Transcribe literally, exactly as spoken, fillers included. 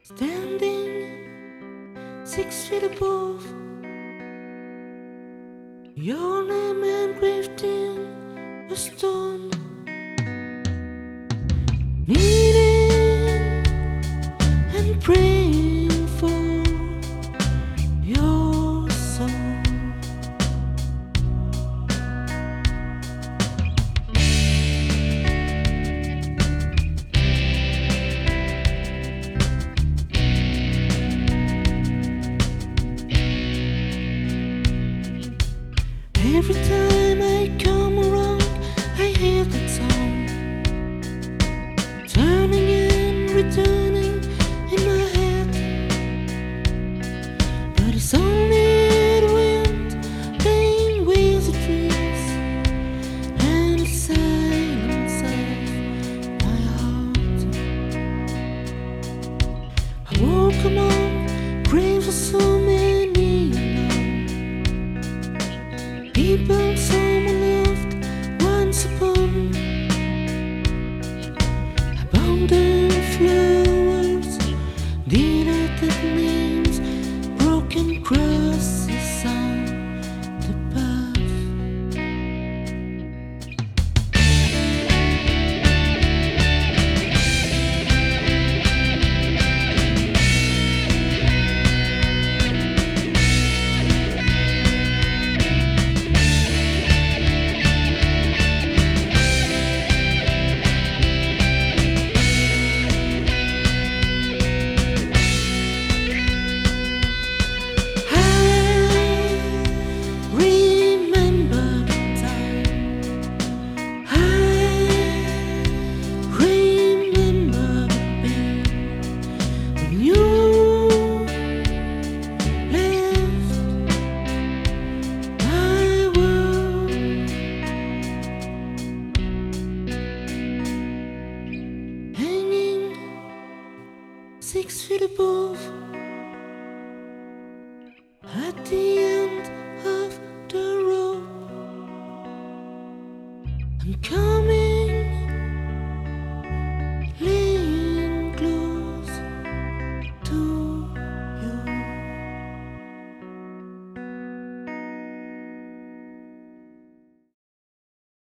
Standing six feet above, your name engraved in a stone, kneeling and praying for your soul. Every time I come around, I hear that song, turning and returning in my head. But it's only the wind playing with the trees and the silence of my heart. I woke among graves of so many people someone loved once upon, abandoned flowers, deleted names, broken crosses on the path. Six feet above,